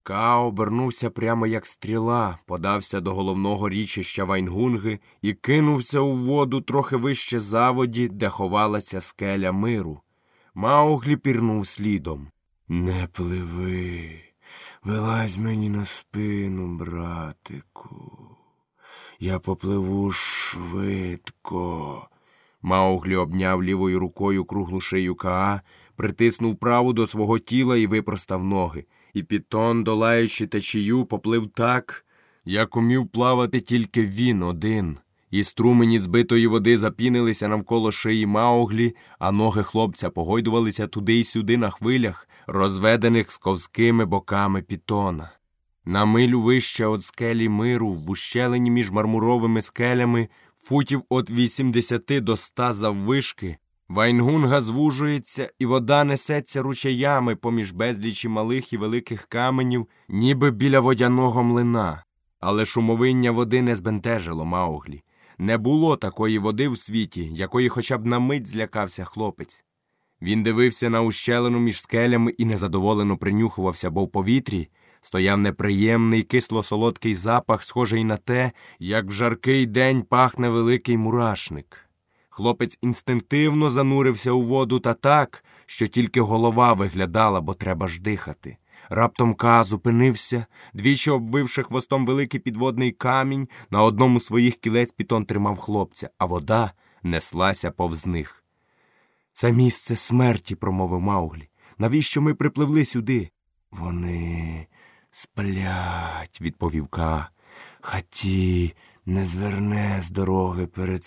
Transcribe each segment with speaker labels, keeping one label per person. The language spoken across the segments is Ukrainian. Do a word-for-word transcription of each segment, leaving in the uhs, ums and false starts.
Speaker 1: Каа обернувся прямо як стріла, подався до головного річища Вайнгунги і кинувся у воду трохи вище заводі, де ховалася скеля миру. Мауглі пірнув слідом. «Не пливи, вилазь мені на спину, братику. Я попливу швидко». Мауглі обняв лівою рукою круглу шию Каа, притиснув праву до свого тіла і випростав ноги. І Пітон, долаючи течію, поплив так, як умів плавати тільки він один. І струмені збитої води запінилися навколо шиї Мауглі, а ноги хлопця погойдувалися туди й сюди на хвилях, розведених сковськими боками Пітона. На милю вище од скелі миру, в ущелині між мармуровими скелями, футів від вісімдесяти до ста заввишки, Вайнгунга звужується, і вода несеться ручаями поміж безлічі малих і великих каменів, ніби біля водяного млина. Але шумовиння води не збентежило Мауглі. Не було такої води в світі, якої хоча б на мить злякався хлопець. Він дивився на ущелину між скелями і незадоволено принюхувався, бо в повітрі стояв неприємний кисло-солодкий запах, схожий на те, як в жаркий день пахне великий мурашник. Хлопець інстинктивно занурився у воду та так, що тільки голова виглядала, бо треба ж дихати. Раптом Каа зупинився, двічі обвивши хвостом великий підводний камінь, на одному з своїх кілець Пітон тримав хлопця, а вода неслася повз них. «Це місце смерті», – промовив Мауглі. «Навіщо ми припливли сюди?» «Вони сплять», – відповів Каа. «Хаті не зверне з дороги перед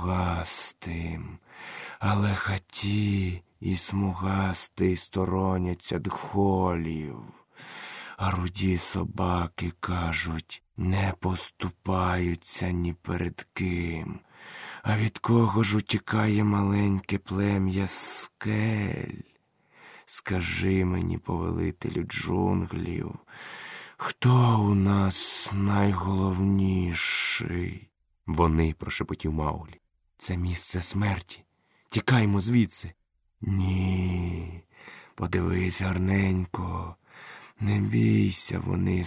Speaker 1: Смугастим, але Хаті і Смугастий стороняться дхолів, а руді собаки, кажуть, не поступаються ні перед ким. А від кого ж утікає маленьке плем'я скель? Скажи мені, повелителю джунглів, хто у нас найголовніший?» «Вони», – прошепотів Мауглі. «Це місце смерті. Тікаймо звідси». «Ні, подивись гарненько. Не бійся, вони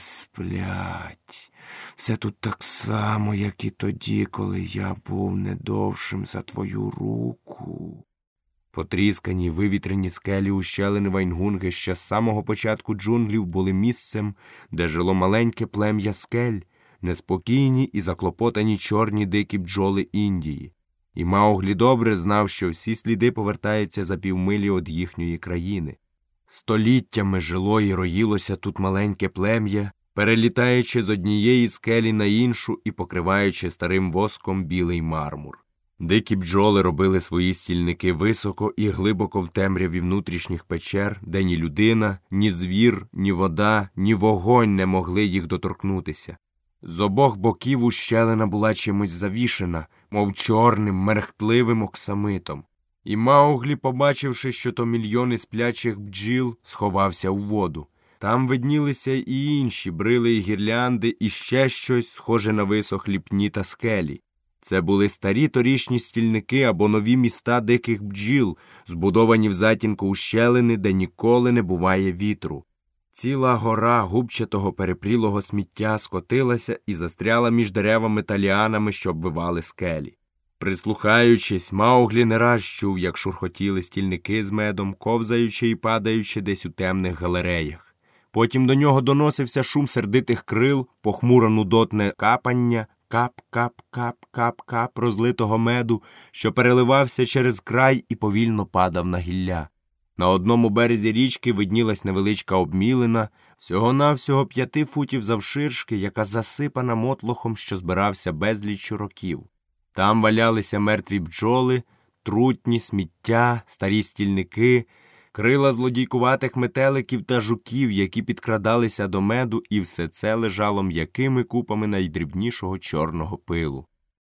Speaker 1: сплять. Все тут так само, як і тоді, коли я був не довшим за твою руку». Потріскані, вивітрені скелі ущелини Вайнгунги ще з самого початку джунглів були місцем, де жило маленьке плем'я скель, неспокійні і заклопотані чорні дикі бджоли Індії. І Мауглі добре знав, що всі сліди повертаються за півмилі від їхньої країни. Століттями жило і роїлося тут маленьке плем'я, перелітаючи з однієї скелі на іншу і покриваючи старим воском білий мармур. Дикі бджоли робили свої стільники високо і глибоко в темряві внутрішніх печер, де ні людина, ні звір, ні вода, ні вогонь не могли їх доторкнутися. З обох боків ущелина була чимось завішена, мов чорним, мерехтливим оксамитом. І Мауглі, побачивши, що то мільйони сплячих бджіл, сховався у воду. Там виднілися і інші брили і гірлянди, і ще щось, схоже на висохлі пні та скелі. Це були старі торішні стільники або нові міста диких бджіл, збудовані в затінку ущелини, де ніколи не буває вітру. Ціла гора губчатого перепрілого сміття скотилася і застряла між деревами та ліанами, що обвивали скелі. Прислухаючись, Мауглі не раз чув, як шурхотіли стільники з медом, ковзаючи і падаючи десь у темних галереях. Потім до нього доносився шум сердитих крил, похмуро нудотне капання, кап-кап-кап-кап-кап розлитого меду, що переливався через край і повільно падав на гілля. На одному березі річки виднілась невеличка обмілина, всього-навсього п'яти футів завширшки, яка засипана мотлохом, що збирався безліч років. Там валялися мертві бджоли, трутні, сміття, старі стільники, крила злодійкуватих метеликів та жуків, які підкрадалися до меду, і все це лежало м'якими купами найдрібнішого чорного пилу.